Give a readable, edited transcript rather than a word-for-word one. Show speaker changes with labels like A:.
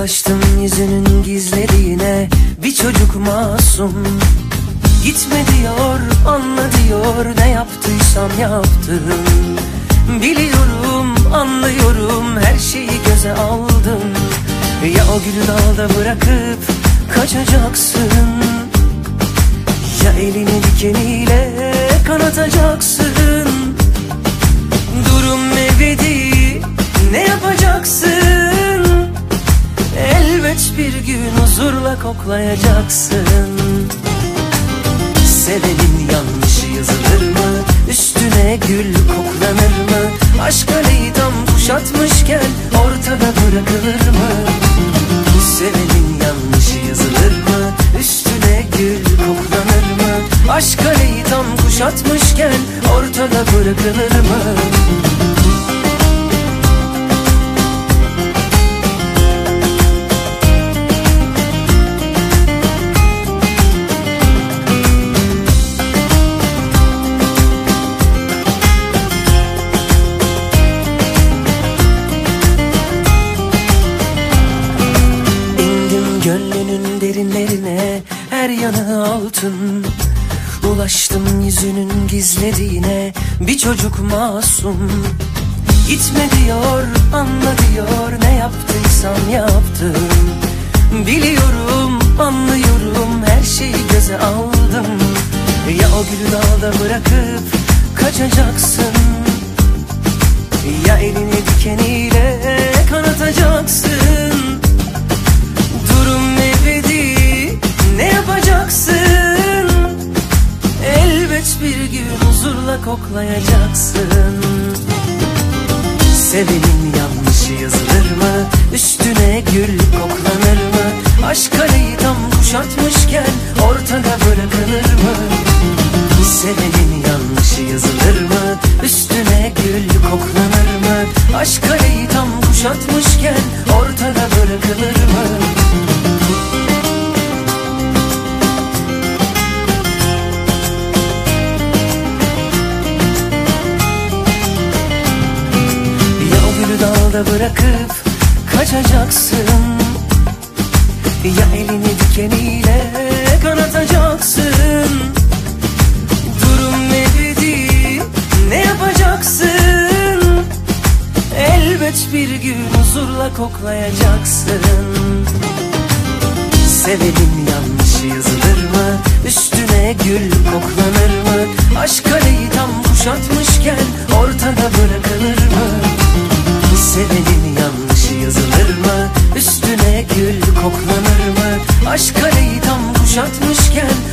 A: Ulaştım yüzünün gizlediğine, bir çocuk masum. Gitme diyor, anla diyor, ne yaptıysam yaptım. Biliyorum, anlıyorum, her şeyi göze aldım. Ya o gülü dalda bırakıp kaçacaksın, ya elini dikeniyle kanatacaksın. Durum ebedi, ne yapacaksın? Elbet bir gün huzurla koklayacaksın. Sevenin yanlışı yazılır mı? Üstüne gül koklanır mı? Aşk aleyi tam kuşatmışken ortada bırakılır mı? Sevenin yanlışı yazılır mı? Üstüne gül koklanır mı? Aşk aleyi tam kuşatmışken ortada bırakılır mı? Gönlünün derinlerine, her yanı altın. Ulaştım yüzünün gizlediğine, bir çocuk masum. Gitme diyor, anla diyor, ne yaptıysam yaptım. Biliyorum, anlıyorum, her şeyi göze aldım. Ya o gülü dalda bırakıp kaçacaksın, ya elini dikeniyle kanatacaksın. Durum ebedi, ne yapacaksın? Elbet bir gün huzurla koklayacaksın. Sevenin yanlışı yazılır mı? Üstüne gül koklanır mı? Aşk aleyi tam kuşatmışken ortada bırakılır mı? Sevenin yanlışı yazılır mı? Üstüne gül koklanır mı? Aşk aleyi tam kuşatmışken ortada bırakılır mı? Dalda bırakıp kaçacaksın, ya elini dikeniyle kanatacaksın. Durum ebedi, ne yapacaksın? Elbet bir gün huzurla koklayacaksın. Sevenin yanlışı yazılır mı? Üstüne gül koklanır mı? Aşk aleyi tam kuşatmışken ortada bırakılır mı? Sevenin yanlışı yazılır mı? Üstüne gül koklanır mı? Aşk aleyi tam kuşatmışken